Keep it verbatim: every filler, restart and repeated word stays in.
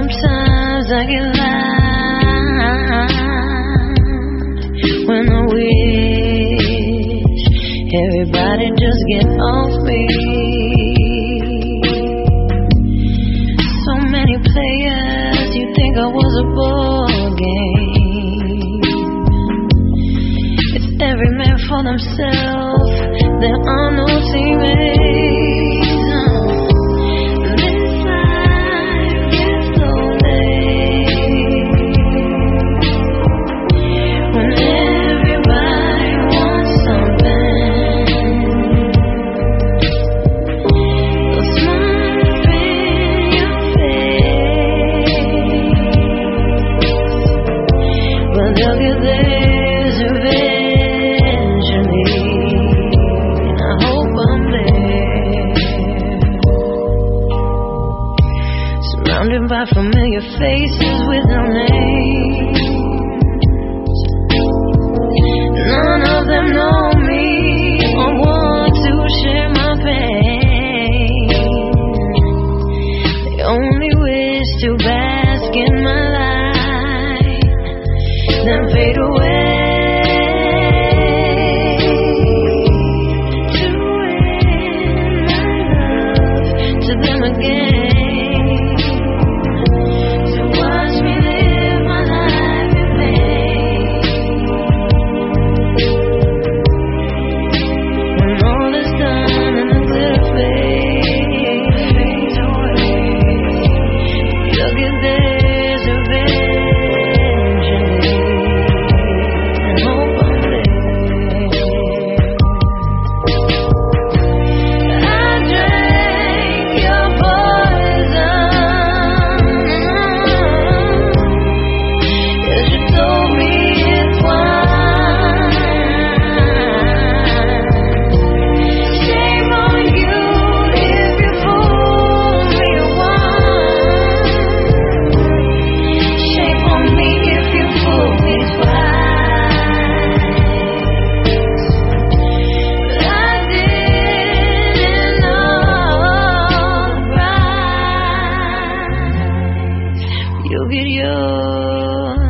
Sometimes I get lost when I wish everybody just get off me. So many players, you think I was a ball game. It's every man for themselves, there are no teammates. Surrounded by familiar faces with no names. None of them know me or want to share my pain. They only wish to bask in my light, then fade away. To win my love to them again. You'll get yours.